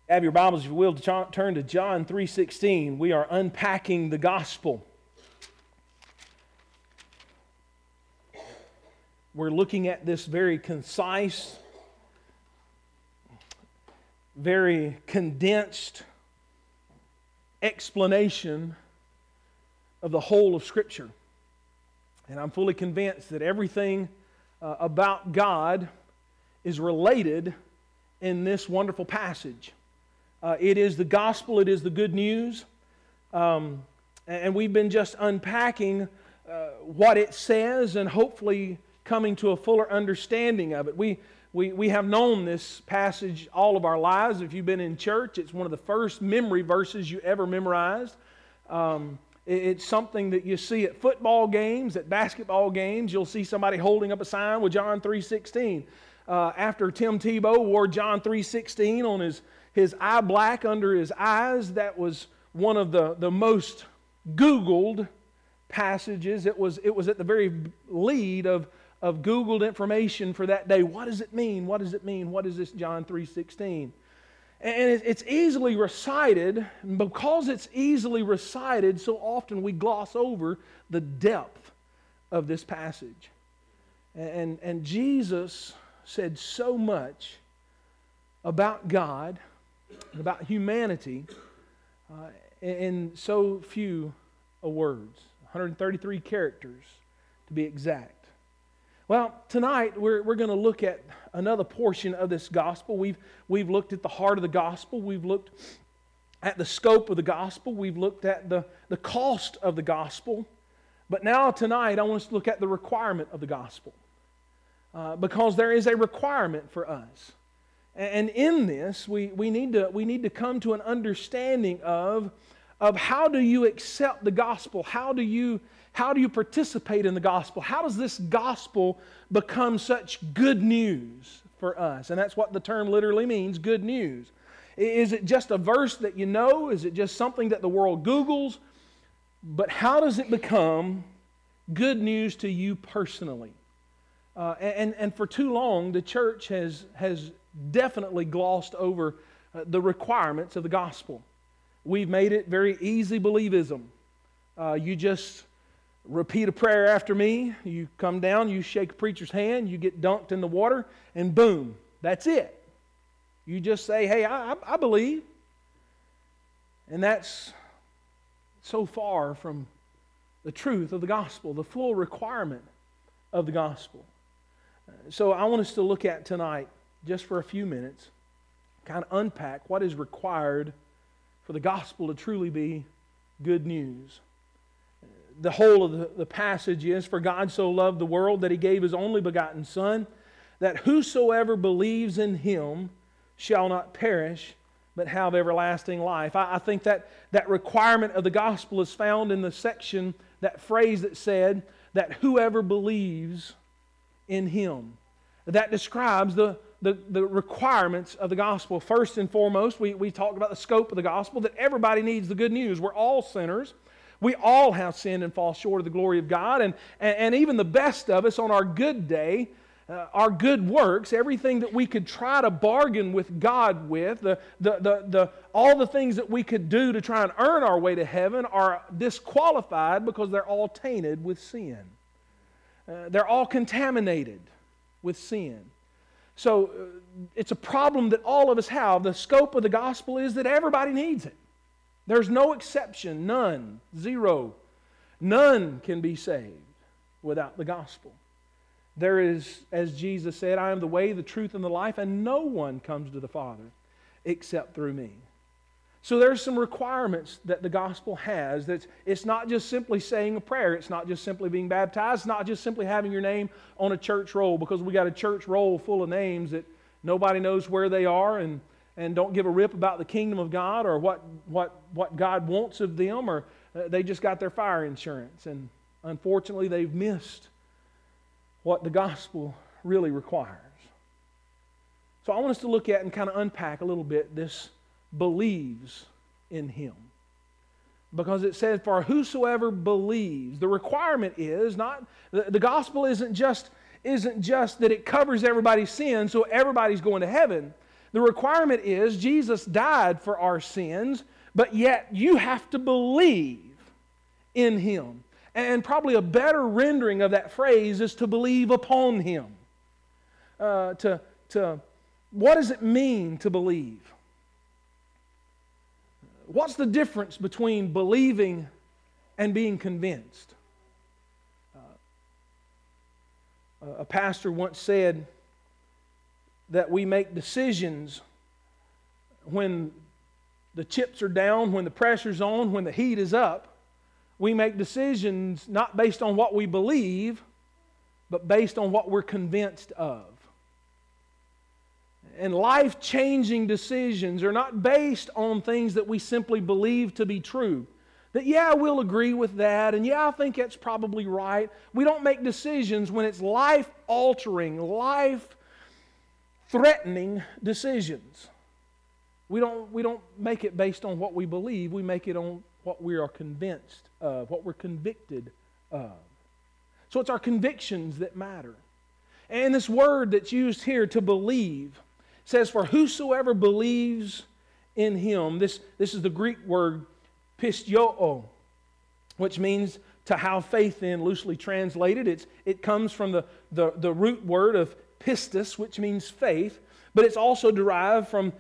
Have your Bibles, if you will, turn to John 3:16. We are unpacking the gospel. We're looking at this very concise, very condensed explanation of the whole of Scripture. And I'm fully convinced that everything about God is related in this wonderful passage. It is the gospel, it is the good news, and we've been just unpacking what it says and hopefully coming to a fuller understanding of it. We have known this passage all of our lives. If you've been in church, it's one of the first memory verses you ever memorized. It's something that you see at football games, at basketball games. You'll see somebody holding up a sign with John 3:16. After Tim Tebow wore John 3:16 on his eye black under his eyes, that was one of the most Googled passages. It was at the very lead of Googled information for that day. What does it mean? What does it mean? What is this John 3:16? And it's easily recited. And because it's easily recited, so often we gloss over the depth of this passage. And Jesus said so much about God, about humanity, in so few words. 133 characters, to be exact. Well, tonight we're going to look at another portion of this gospel. We've looked at the heart of the gospel. We've looked at the scope of the gospel. We've looked at the cost of the gospel. But now tonight I want us to look at the requirement of the gospel. Because there is a requirement for us. And in this, we need to come to an understanding of how do you accept the gospel? How do you participate in the gospel? How does this gospel become such good news for us? And that's what the term literally means, good news. Is it just a verse that you know? Is it just something that the world Googles? But how does it become good news to you personally? And for too long, the church has definitely glossed over the requirements of the gospel. We've made it very easy believism. You just repeat a prayer after me. You come down, you shake a preacher's hand, you get dunked in the water, and boom, that's it. You just say, hey, I believe. And that's so far from the truth of the gospel, the full requirement of the gospel. So I want us to look at tonight, just for a few minutes, kind of unpack what is required for the gospel to truly be good news. The whole of the passage is, for God so loved the world that He gave His only begotten Son, that whosoever believes in Him shall not perish, but have everlasting life. I think that requirement of the gospel is found in the section, that phrase that said, that whoever believes in Him. That describes the requirements of the gospel. First and foremost, we talked about the scope of the gospel, that everybody needs the good news. We're all sinners. We all have sinned and fall short of the glory of God. And even the best of us on our good day, our good works, everything that we could try to bargain with God with, all the things that we could do to try and earn our way to heaven are disqualified because they're all tainted with sin. They're all contaminated with sin. So it's a problem that all of us have. The scope of the gospel is that everybody needs it. There's no exception, none, zero. None can be saved without the gospel. There is, as Jesus said, I am the way, the truth, and the life, and no one comes to the Father except through me. So there's some requirements that the gospel has. It's not just simply saying a prayer. It's not just simply being baptized. It's not just simply having your name on a church roll, because we got a church roll full of names that nobody knows where they are and don't give a rip about the kingdom of God or what God wants of them, or they just got their fire insurance. And unfortunately, they've missed what the gospel really requires. So I want us to look at and kind of unpack a little bit this believes in Him. Because it says, for whosoever believes. The requirement is not, the gospel isn't just that it covers everybody's sin, so everybody's going to heaven. The The requirement is Jesus died for our sins, but yet you have to believe in Him. And probably a better rendering of that phrase is to believe upon Him. What does it mean to believe? What's the difference between believing and being convinced? A pastor once said that we make decisions when the chips are down, when the pressure's on, when the heat is up. We make decisions not based on what we believe, but based on what we're convinced of. And life-changing decisions are not based on things that we simply believe to be true. That, yeah, we'll agree with that, and yeah, I think that's probably right. We don't make decisions when it's life-altering, life-threatening decisions. We don't make it based on what we believe. We make it on what we are convinced of, what we're convicted of. So it's our convictions that matter. And this word that's used here, to believe, says, for whosoever believes in Him. This is the Greek word pisteuo, which means to have faith in, loosely translated. It comes from the root word of pistis, which means faith, but it's also derived from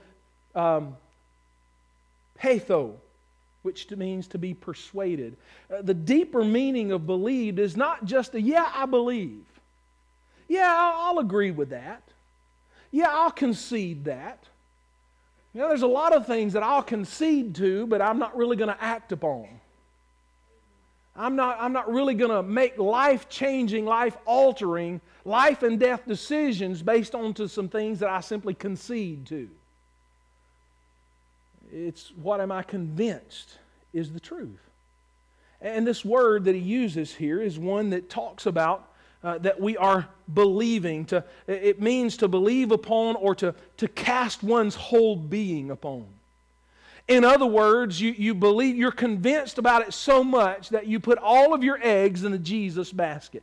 patho, which means to be persuaded. The deeper meaning of believed is not just a, yeah, I believe. Yeah, I'll agree with that. Yeah, I'll concede that. You know, there's a lot of things that I'll concede to, but I'm not really going to act upon. I'm not really going to make life-changing, life-altering, life and death decisions based on to some things that I simply concede to. It's what am I convinced is the truth. And this word that he uses here is one that talks about that we are believing. It means to believe upon or to cast one's whole being upon. In other words, you believe, you're convinced about it so much that you put all of your eggs in the Jesus basket.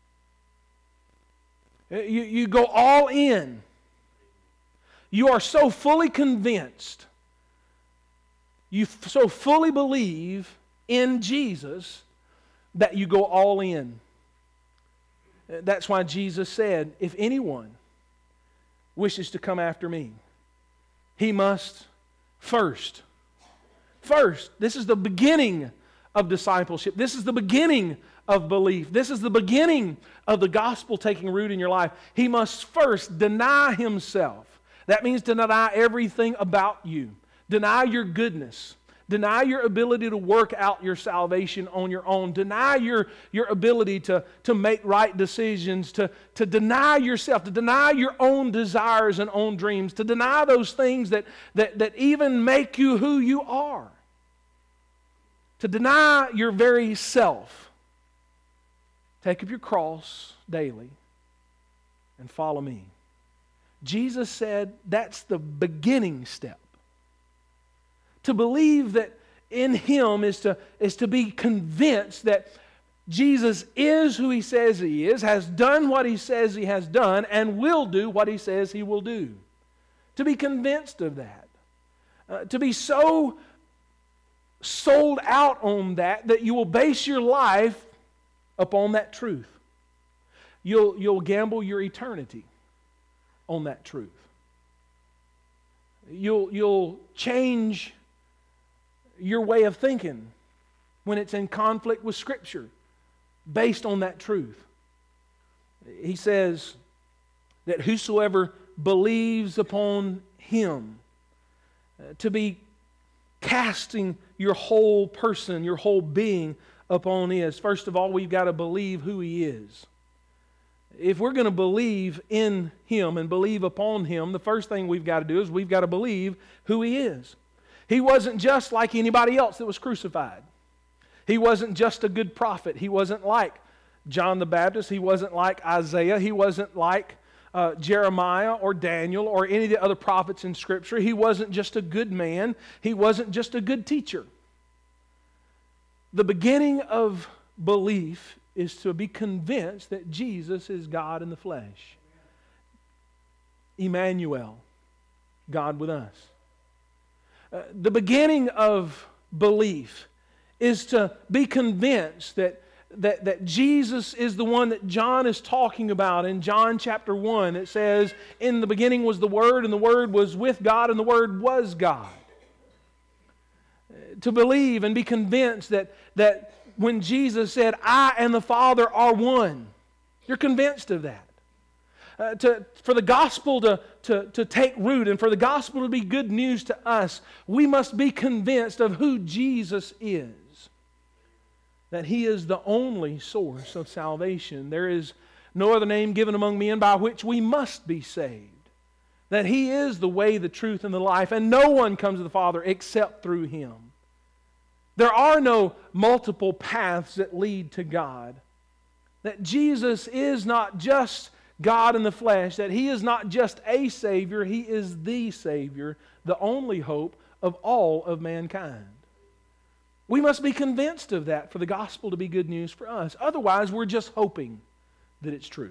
You go all in. You are so fully convinced. You so fully believe in Jesus that you go all in. That's why Jesus said, if anyone wishes to come after me, he must first, this is the beginning of discipleship. This is the beginning of belief. This is the beginning of the gospel taking root in your life. He must first deny himself. That means to deny everything about you. Deny your goodness. Deny your ability to work out your salvation on your own. Deny your ability to make right decisions, to deny yourself, to deny your own desires and own dreams, to deny those things that even make you who you are. To deny your very self. Take up your cross daily and follow me. Jesus said that's the beginning step. To believe that in Him is to be convinced that Jesus is who He says He is, has done what He says He has done, and will do what He says He will do. To be convinced of that. To be so sold out on that you will base your life upon that truth. You'll gamble your eternity on that truth. You'll change your way of thinking when it's in conflict with Scripture based on that truth. He says that whosoever believes upon Him, to be casting your whole person, your whole being upon His. First of all, we've got to believe who He is. If we're going to believe in Him and believe upon Him, the first thing we've got to do is we've got to believe who He is. He wasn't just like anybody else that was crucified. He wasn't just a good prophet. He wasn't like John the Baptist. He wasn't like Isaiah. He wasn't like Jeremiah or Daniel or any of the other prophets in Scripture. He wasn't just a good man. He wasn't just a good teacher. The beginning of belief is to be convinced that Jesus is God in the flesh. Emmanuel, God with us. The beginning of belief is to be convinced that Jesus is the one that John is talking about. In John chapter 1, it says, "In the beginning was the Word, and the Word was with God, and the Word was God." To believe and be convinced that when Jesus said, "I and the Father are one," you're convinced of that. For the gospel to take root and for the gospel to be good news to us, we must be convinced of who Jesus is. That He is the only source of salvation. There is no other name given among men by which we must be saved. That He is the way, the truth, and the life, and no one comes to the Father except through Him. There are no multiple paths that lead to God. That Jesus is not just God in the flesh, that He is not just a Savior, He is the Savior, the only hope of all of mankind. We must be convinced of that for the gospel to be good news for us. Otherwise, we're just hoping that it's true.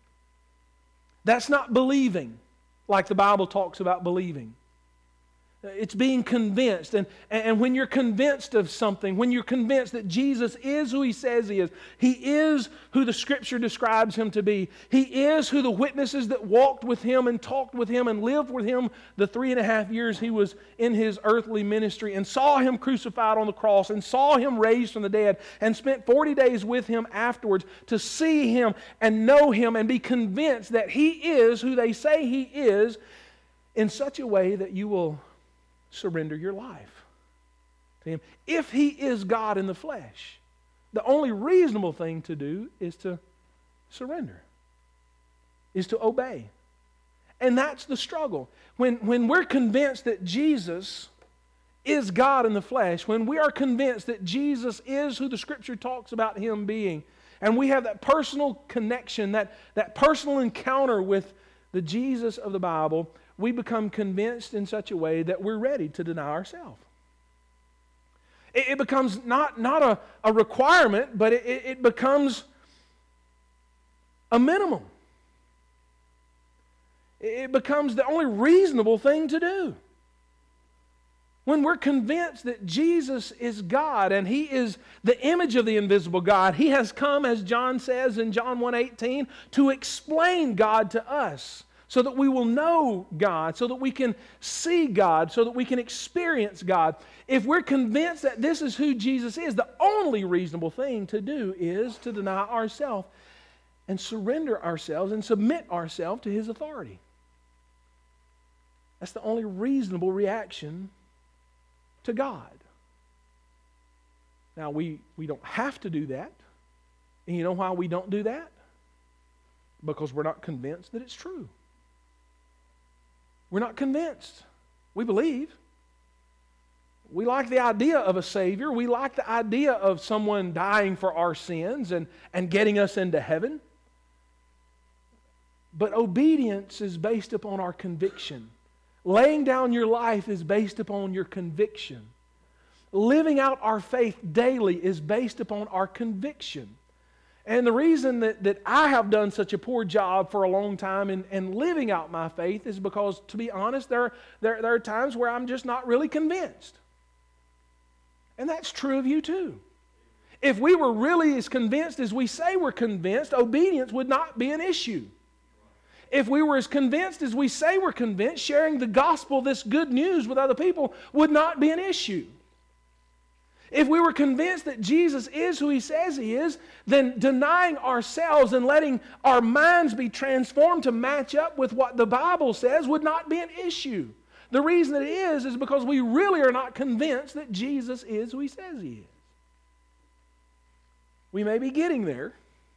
That's not believing like the Bible talks about believing. It's being convinced. And when you're convinced of something, when you're convinced that Jesus is who He says He is who the Scripture describes Him to be. He is who the witnesses that walked with Him and talked with Him and lived with Him the 3.5 years He was in His earthly ministry and saw Him crucified on the cross and saw Him raised from the dead and spent 40 days with Him afterwards to see Him and know Him and be convinced that He is who they say He is in such a way that you will surrender your life to Him. If He is God in the flesh, the only reasonable thing to do is to surrender, is to obey. And that's the struggle. When we're convinced that Jesus is God in the flesh, when we are convinced that Jesus is who the Scripture talks about Him being, and we have that personal connection, that personal encounter with the Jesus of the Bible, we become convinced in such a way that we're ready to deny ourselves. It becomes not a requirement, but it becomes a minimum. It becomes the only reasonable thing to do. When we're convinced that Jesus is God and He is the image of the invisible God, He has come, as John says in John 1:18, to explain God to us, so that we will know God, so that we can see God, so that we can experience God. If we're convinced that this is who Jesus is, the only reasonable thing to do is to deny ourselves and surrender ourselves and submit ourselves to His authority. That's the only reasonable reaction to God. Now, we don't have to do that. And you know why we don't do that? Because we're not convinced that it's true. We're not convinced. We believe. We like the idea of a Savior. We like the idea of someone dying for our sins and getting us into heaven. But obedience is based upon our conviction. Laying down your life is based upon your conviction. Living out our faith daily is based upon our conviction. And the reason that I have done such a poor job for a long time in living out my faith is because, to be honest, there are times where I'm just not really convinced. And that's true of you too. If we were really as convinced as we say we're convinced, obedience would not be an issue. If we were as convinced as we say we're convinced, sharing the gospel, this good news with other people, would not be an issue. If we were convinced that Jesus is who He says He is, then denying ourselves and letting our minds be transformed to match up with what the Bible says would not be an issue. The reason it is because we really are not convinced that Jesus is who He says He is. We may be getting there,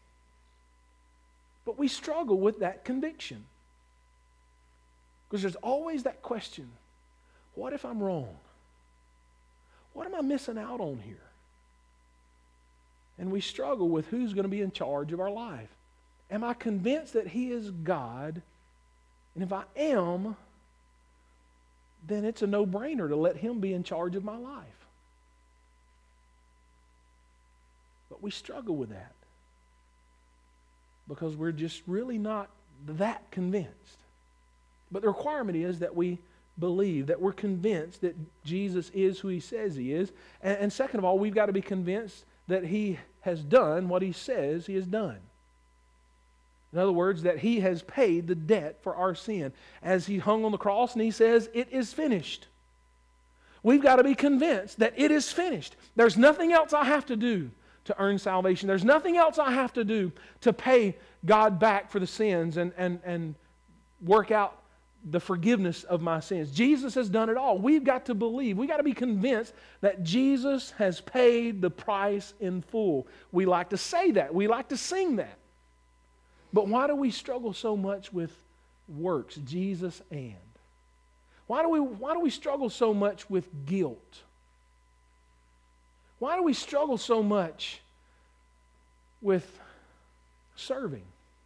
but we struggle with that conviction. Because there's always that question, what if I'm wrong? What am I missing out on here? And we struggle with who's going to be in charge of our life. Am I convinced that He is God? And if I am, then it's a no-brainer to let Him be in charge of my life. But we struggle with that because we're just really not that convinced. But the requirement is that we believe, that we're convinced that Jesus is who He says He is. And second of all, we've got to be convinced that He has done what He says He has done. In other words, that He has paid the debt for our sin. As He hung on the cross and He says, "It is finished." We've got to be convinced that it is finished. There's nothing else I have to do to earn salvation. There's nothing else I have to do to pay God back for the sins and work out the forgiveness of my sins. Jesus has done it all. We've got to believe. We've got to be convinced that Jesus has paid the price in full. We like to say that. We like to sing that. But why do we struggle so much with works, Jesus and? Why do we struggle so much with guilt? Why do we struggle so much with serving?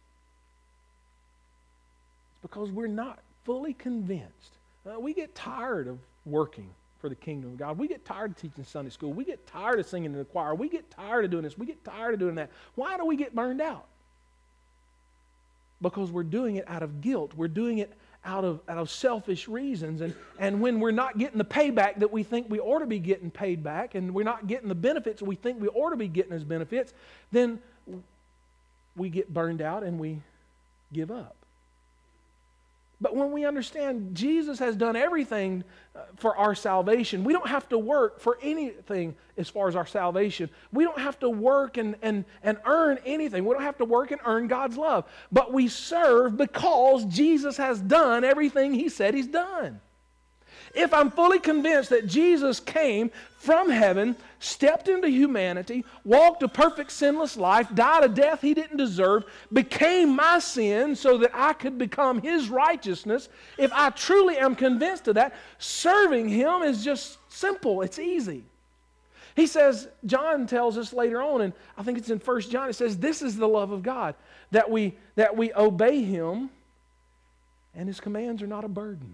It's because we're not fully convinced. We get tired of working for the kingdom of God. We get tired of teaching Sunday school. We get tired of singing in the choir. We get tired of doing this. We get tired of doing that. Why do we get burned out? Because we're doing it out of guilt. We're doing it out of selfish reasons. And when we're not getting the payback that we think we ought to be getting paid back, and we're not getting the benefits we think we ought to be getting as benefits, then we get burned out and we give up. But when we understand Jesus has done everything for our salvation, we don't have to work for anything as far as our salvation. We don't have to work and earn anything. We don't have to work and earn God's love. But we serve because Jesus has done everything He said He's done. If I'm fully convinced that Jesus came from heaven, stepped into humanity, walked a perfect sinless life, died a death He didn't deserve, became my sin so that I could become His righteousness, if I truly am convinced of that, serving Him is just simple. It's easy. He says, John tells us later on, and I think it's in 1 John, it says, this is the love of God, that we obey Him, and His commands are not a burden.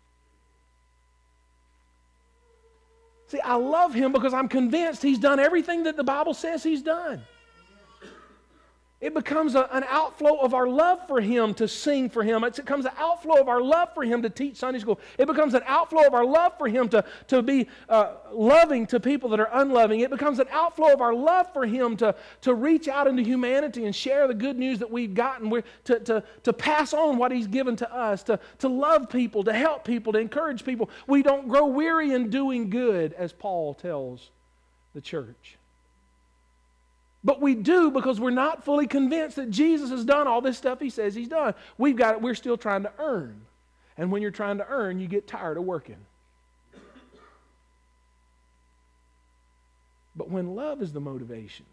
See, I love Him because I'm convinced He's done everything that the Bible says He's done. It becomes an outflow of our love for Him to sing for Him. It becomes an outflow of our love for Him to teach Sunday school. It becomes an outflow of our love for Him to be loving to people that are unloving. It becomes an outflow of our love for Him to reach out into humanity and share the good news that we've gotten, to pass on what He's given to us, to love people, to help people, to encourage people. We don't grow weary in doing good, as Paul tells the church. But we do because we're not fully convinced that Jesus has done all this stuff He says He's done. We're still trying to earn. And when you're trying to earn, you get tired of working. But when love is the motivation,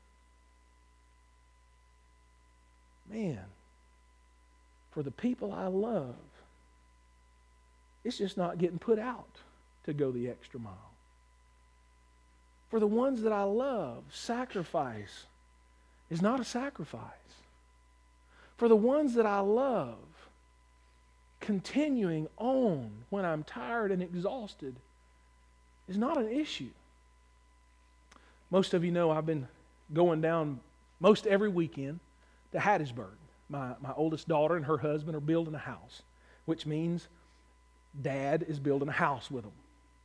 man, for the people I love, it's just not getting put out to go the extra mile. For the ones that I love, sacrifice is not a sacrifice. For the ones that I love, continuing on when I'm tired and exhausted is not an issue. Most of you know I've been going down most every weekend to Hattiesburg. My oldest daughter and her husband are building a house, which means Dad is building a house with them.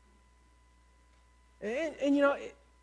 And you know,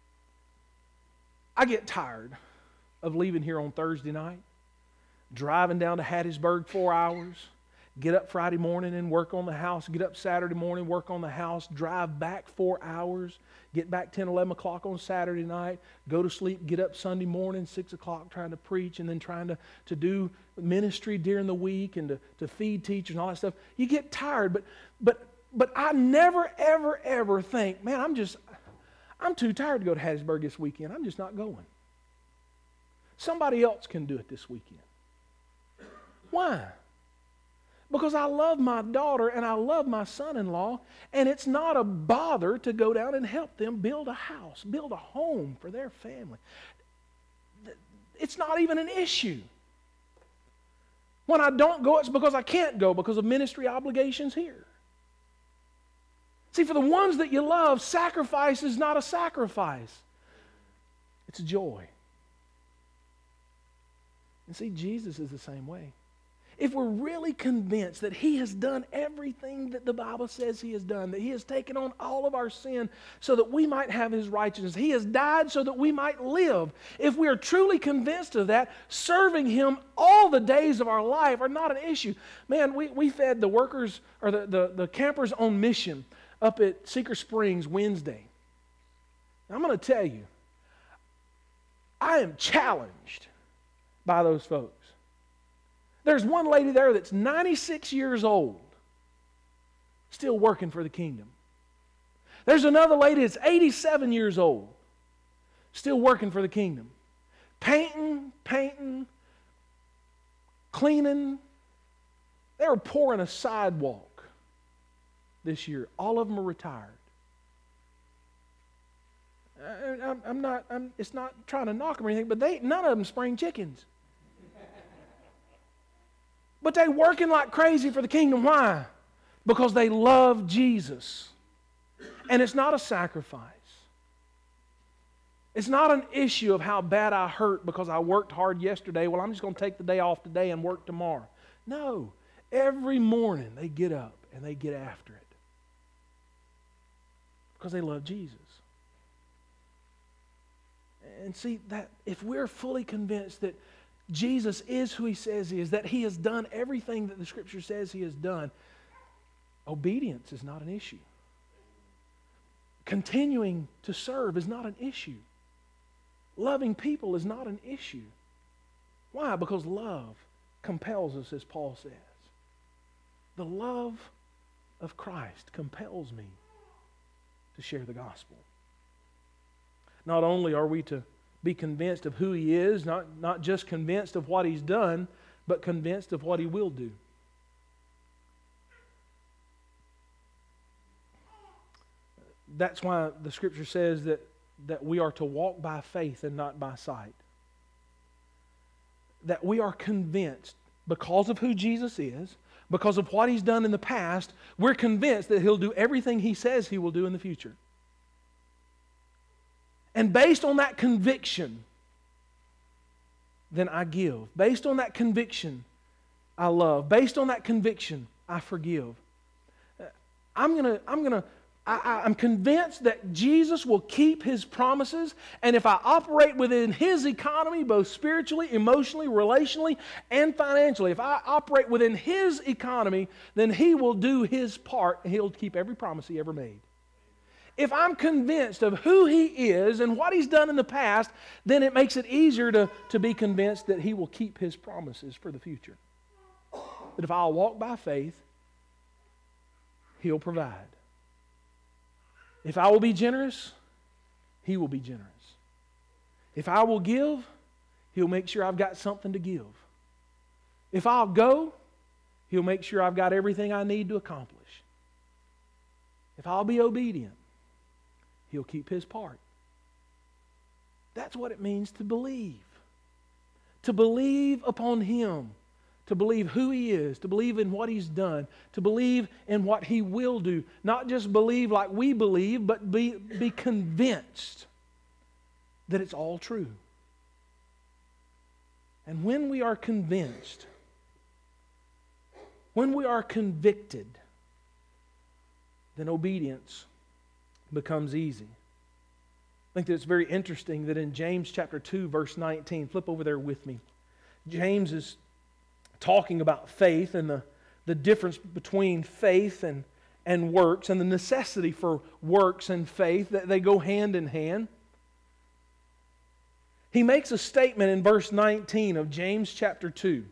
I get tired of leaving here on Thursday night, driving down to Hattiesburg 4 hours, get up Friday morning and work on the house, get up Saturday morning, work on the house, drive back 4 hours, get back 10, 11 o'clock on Saturday night, go to sleep, get up Sunday morning, 6 o'clock, trying to preach, and then trying to do ministry during the week and to feed teachers and all that stuff. You get tired, but I never, ever, ever think, man, I'm too tired to go to Hattiesburg this weekend. I'm just not going. Somebody else can do it this weekend. Why? Because I love my daughter and I love my son-in-law, and it's not a bother to go down and help them build a house, build a home for their family. It's not even an issue. When I don't go, it's because I can't go because of ministry obligations here. See, for the ones that you love, sacrifice is not a sacrifice. It's a joy. And see, Jesus is the same way. if we're really convinced that He has done everything that the Bible says He has done, that He has taken on all of our sin so that we might have His righteousness, He has died so that we might live, if we are truly convinced of that, serving Him all the days of our life are not an issue. Man, we fed the workers, or the campers on mission up at Cedar Springs Wednesday. I'm going to tell you, I am challenged by those folks. There's one lady there that's 96 years old, still working for the kingdom. There's another lady that's 87 years old, still working for the kingdom. Painting, cleaning. They were pouring a sidewalk this year. All of them are retired. It's not trying to knock them or anything, but none of them spring chickens. But they working like crazy for the kingdom. Why? Because they love Jesus. And it's not a sacrifice. It's not an issue of how bad I hurt because I worked hard yesterday. Well, I'm just going to take the day off today and work tomorrow. No. Every morning they get up and they get after it. Because they love Jesus. And see, that if we're fully convinced that Jesus is who He says He is, that He has done everything that the Scripture says He has done, obedience is not an issue. Continuing to serve is not an issue. Loving people is not an issue. Why? Because love compels us, as Paul says. The love of Christ compels me to share the gospel. Not only are we to be convinced of who He is, not just convinced of what He's done, but convinced of what He will do. That's why the Scripture says that we are to walk by faith and not by sight. That we are convinced, because of who Jesus is, because of what He's done in the past, we're convinced that He'll do everything He says He will do in the future. And based on that conviction, then I give. Based on that conviction, I love. Based on that conviction, I forgive. I'm convinced that Jesus will keep His promises, and if I operate within His economy, both spiritually, emotionally, relationally, and financially, if I operate within His economy, then He will do His part, and He'll keep every promise He ever made. If I'm convinced of who He is and what He's done in the past, then it makes it easier to be convinced that He will keep His promises for the future. That if I'll walk by faith, He'll provide. If I will be generous, He will be generous. If I will give, He'll make sure I've got something to give. If I'll go, He'll make sure I've got everything I need to accomplish. If I'll be obedient, He'll keep His part. That's what it means to believe. To believe upon Him. To believe who He is. To believe in what He's done. To believe in what He will do. Not just believe like we believe, but be convinced that it's all true. And when we are convinced, when we are convicted, then obedience becomes easy. I think that it's very interesting that in James chapter 2, verse 19, flip over there with me. James is talking about faith and the difference between faith and works, and the necessity for works and faith, that they go hand in hand. He makes a statement in verse 19 of James chapter 2.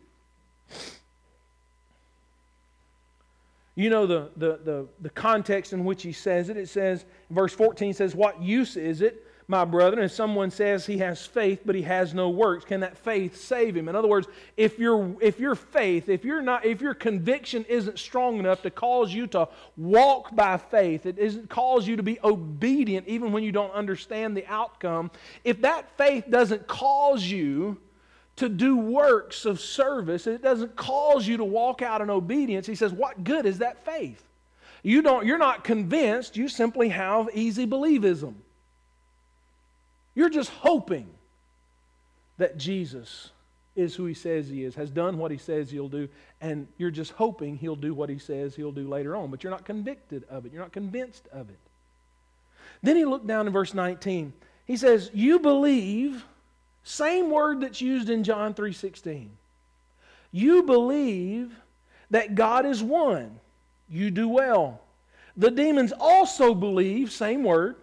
You know the context in which he says it. It says, verse 14 says, "What use is it, my brethren, if someone says he has faith but he has no works? Can that faith save him?" In other words, if your conviction isn't strong enough to cause you to walk by faith, it doesn't cause you to be obedient even when you don't understand the outcome, if that faith doesn't cause you to do works of service, it doesn't cause you to walk out in obedience, he says, what good is that faith? You're not convinced, you simply have easy believism. You're just hoping that Jesus is who He says He is, has done what He says He'll do, and you're just hoping He'll do what He says He'll do later on, but you're not convicted of it. You're not convinced of it. Then he looked down in verse 19. He says, you believe, same word that's used in John 3:16. You believe that God is one. You do well. The demons also believe, same word,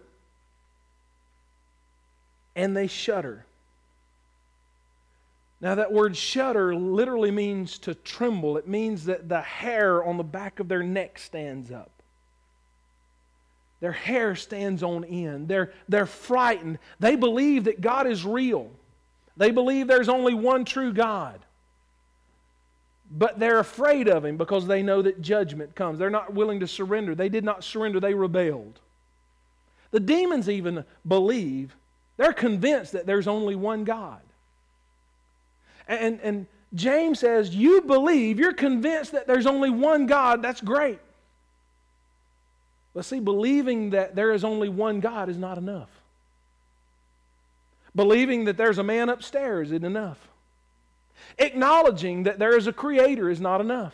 and they shudder. Now that word shudder literally means to tremble. It means that the hair on the back of their neck stands up. Their hair stands on end. They're frightened. They believe that God is real. They believe there's only one true God. But they're afraid of Him because they know that judgment comes. They're not willing to surrender. They did not surrender. They rebelled. The demons even believe. They're convinced that there's only one God. And James says, you believe, you're convinced that there's only one God, that's great. But see, believing that there is only one God is not enough. Believing that there's a man upstairs isn't enough. Acknowledging that there is a Creator is not enough.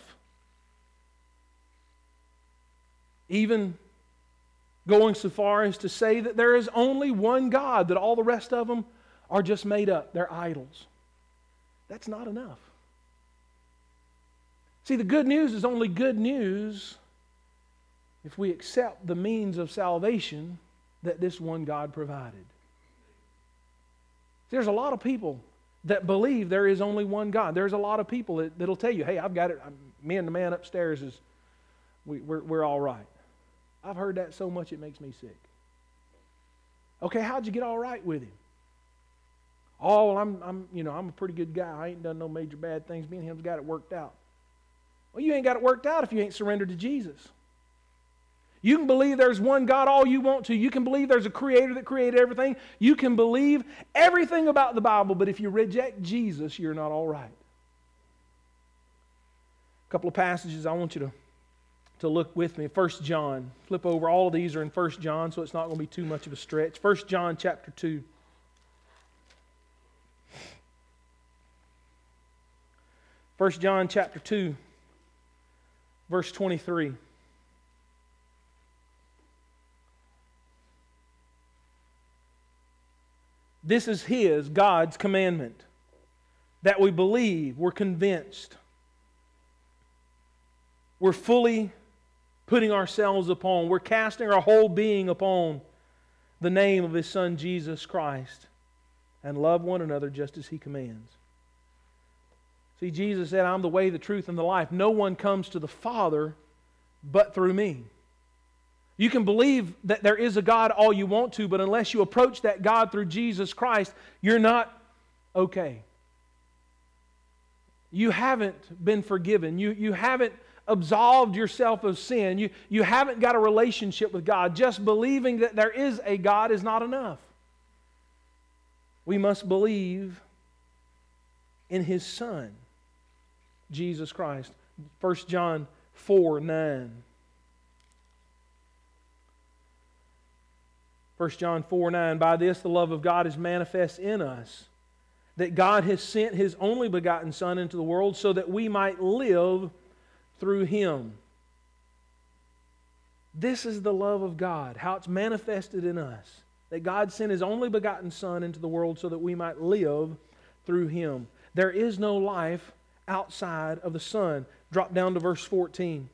Even going so far as to say that there is only one God, that all the rest of them are just made up, they're idols. That's not enough. See, the good news is only good news if we accept the means of salvation that this one God provided. There's a lot of people that believe there is only one God. There's a lot of people that'll tell you, hey, I've got it. Me and the man upstairs, we're all right. I've heard that so much it makes me sick. Okay, how'd you get all right with Him? Oh, well, I'm a pretty good guy. I ain't done no major bad things. Me and him's got it worked out. Well, you ain't got it worked out if you ain't surrendered to Jesus. You can believe there's one God all you want to. You can believe there's a Creator that created everything. You can believe everything about the Bible, but if you reject Jesus, you're not all right. A couple of passages I want you to look with me. 1 John. Flip over. All of these are in 1 John, so it's not going to be too much of a stretch. 1 John chapter 2. 1 John chapter 2, verse 23. This is His, God's commandment, that we believe, we're convinced, we're fully putting ourselves upon, we're casting our whole being upon the name of His Son Jesus Christ, and love one another just as He commands. See, Jesus said, I'm the way, the truth, and the life. No one comes to the Father but through me. You can believe that there is a God all you want to, but unless you approach that God through Jesus Christ, you're not okay. You haven't been forgiven. You haven't absolved yourself of sin. You haven't got a relationship with God. Just believing that there is a God is not enough. We must believe in His Son, Jesus Christ. 1 John 4:9. 1 John 4:9. By this the love of God is manifest in us, that God has sent His only begotten Son into the world so that we might live through Him. This is the love of God, how it's manifested in us. That God sent His only begotten Son into the world so that we might live through Him. There is no life outside of the Son. Drop down to verse 14.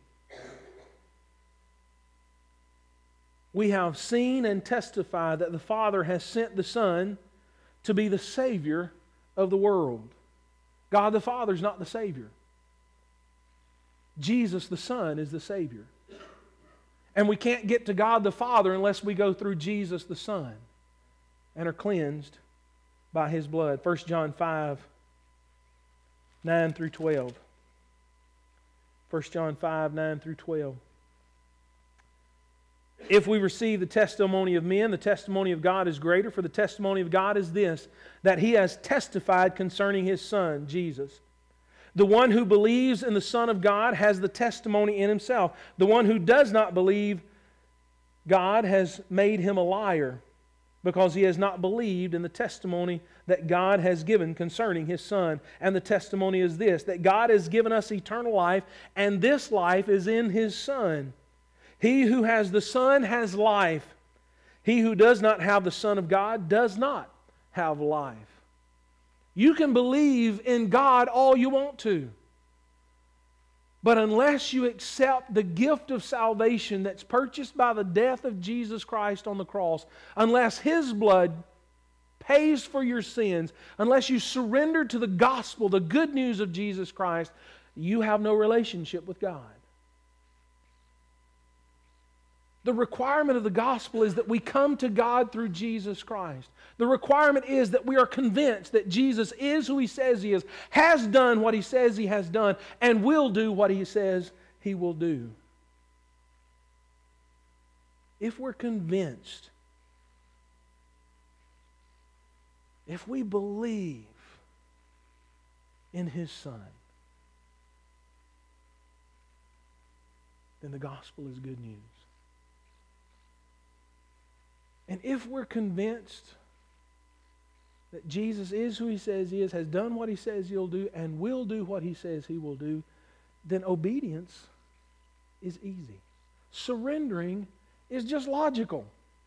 We have seen and testified that the Father has sent the Son to be the Savior of the world. God the Father is not the Savior. Jesus the Son is the Savior. And we can't get to God the Father unless we go through Jesus the Son and are cleansed by His blood. 1 John 5:9 through 12. 1 John 5:9 through 12. If we receive the testimony of men, the testimony of God is greater, for the testimony of God is this, that He has testified concerning His Son, Jesus. The one who believes in the Son of God has the testimony in himself. The one who does not believe God has made him a liar, because he has not believed in the testimony that God has given concerning His Son. And the testimony is this, that God has given us eternal life, and this life is in His Son. He who has the Son has life. He who does not have the Son of God does not have life. You can believe in God all you want to, but unless you accept the gift of salvation that's purchased by the death of Jesus Christ on the cross, unless His blood pays for your sins, unless you surrender to the gospel, the good news of Jesus Christ, you have no relationship with God. The requirement of the gospel is that we come to God through Jesus Christ. The requirement is that we are convinced that Jesus is who He says He is, has done what He says He has done, and will do what He says He will do. If we're convinced, if we believe in His Son, then the gospel is good news. And if we're convinced that Jesus is who He says He is, has done what He says He'll do, and will do what He says He will do, then obedience is easy. Surrendering is just logical.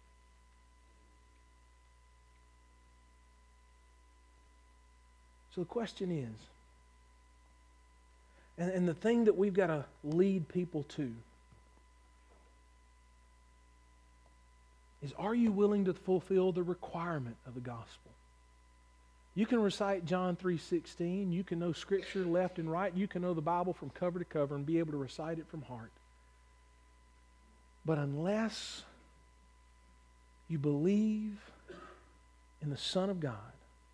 So the question is, and the thing that we've got to lead people to, is, are you willing to fulfill the requirement of the gospel? You can recite John 3:16. You can know Scripture left and right. You can know the Bible from cover to cover and be able to recite it from heart. But unless you believe in the Son of God,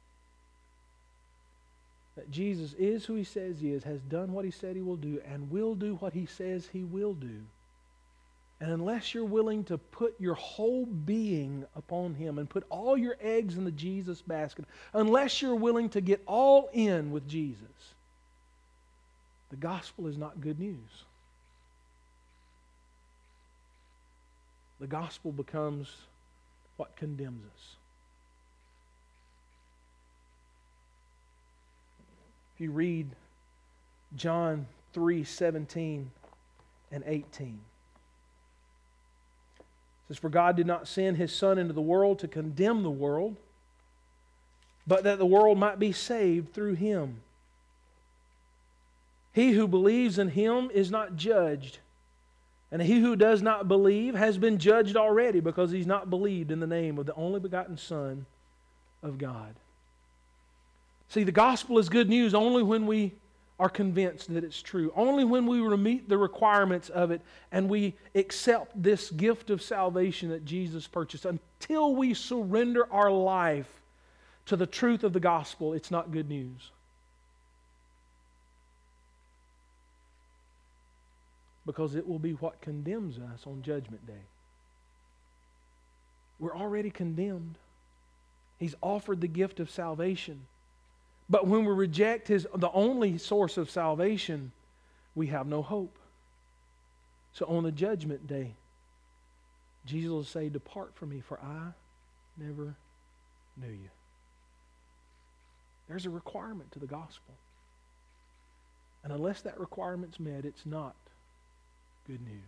that Jesus is who He says He is, has done what He said He will do, and will do what He says He will do, and unless you're willing to put your whole being upon Him and put all your eggs in the Jesus basket, unless you're willing to get all in with Jesus, the gospel is not good news. The gospel becomes what condemns us. If you read John 3:17 and 18, it says, "For God did not send His Son into the world to condemn the world, but that the world might be saved through Him. He who believes in Him is not judged, and he who does not believe has been judged already, because he's not believed in the name of the only begotten Son of God." See, the gospel is good news only when we are convinced that it's true. Only when we meet the requirements of it and we accept this gift of salvation that Jesus purchased. Until we surrender our life to the truth of the gospel, it's not good news. Because it will be what condemns us on Judgment Day. We're already condemned. He's offered the gift of salvation. But when we reject the only source of salvation, we have no hope. So on the Judgment Day, Jesus will say, "Depart from me, for I never knew you." There's a requirement to the gospel. And unless that requirement's met, it's not good news.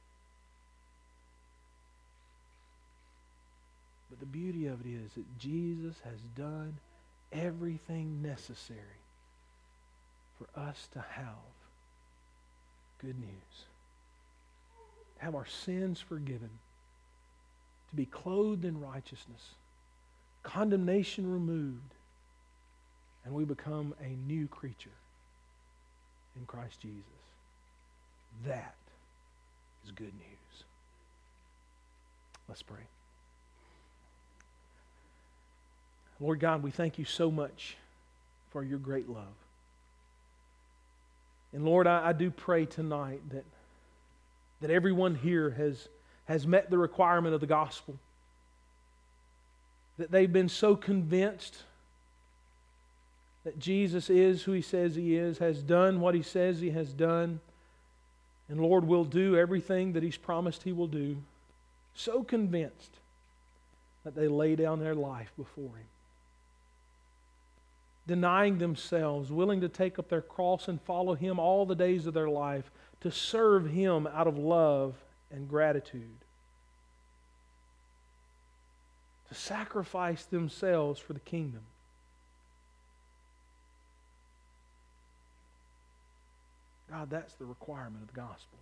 But the beauty of it is that Jesus has done everything necessary for us to have good news. To have our sins forgiven. To be clothed in righteousness. Condemnation removed. And we become a new creature in Christ Jesus. That is good news. Let's pray. Lord God, we thank You so much for Your great love. And Lord, I do pray tonight that everyone here has met the requirement of the gospel. That they've been so convinced that Jesus is who He says He is, has done what He says He has done, and Lord will do everything that He's promised He will do. So convinced that they lay down their life before Him. Denying themselves, willing to take up their cross and follow Him all the days of their life, to serve Him out of love and gratitude. To sacrifice themselves for the kingdom. God, that's the requirement of the gospel.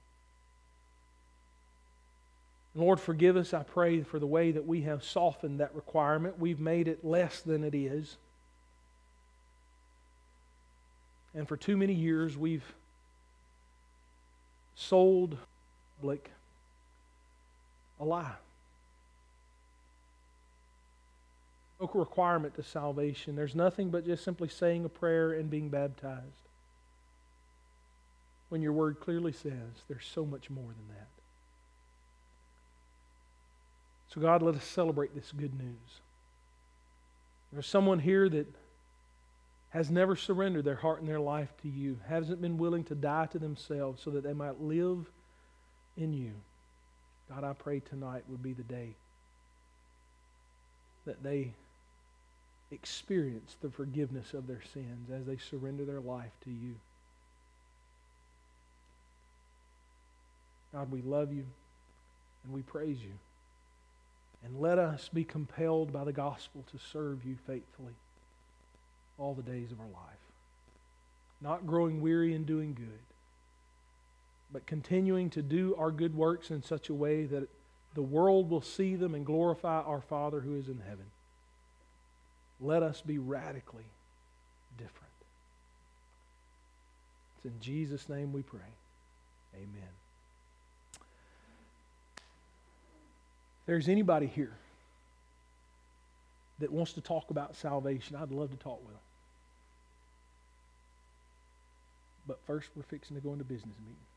Lord, forgive us, I pray, for the way that we have softened that requirement. We've made it less than it is. And for too many years, we've sold public a lie. No requirement to salvation. There's nothing but just simply saying a prayer and being baptized. When your word clearly says there's so much more than that. So God, let us celebrate this good news. There's someone here that has never surrendered their heart and their life to You, hasn't been willing to die to themselves so that they might live in You. God, I pray tonight would be the day that they experience the forgiveness of their sins as they surrender their life to You. God, we love You and we praise You. And let us be compelled by the gospel to serve You faithfully all the days of our life. Not growing weary in doing good, but continuing to do our good works in such a way that the world will see them and glorify our Father who is in heaven. Let us be radically different. It's in Jesus' name we pray. Amen. If there's anybody here that wants to talk about salvation, I'd love to talk with them. But first, we're fixing to go into business meeting.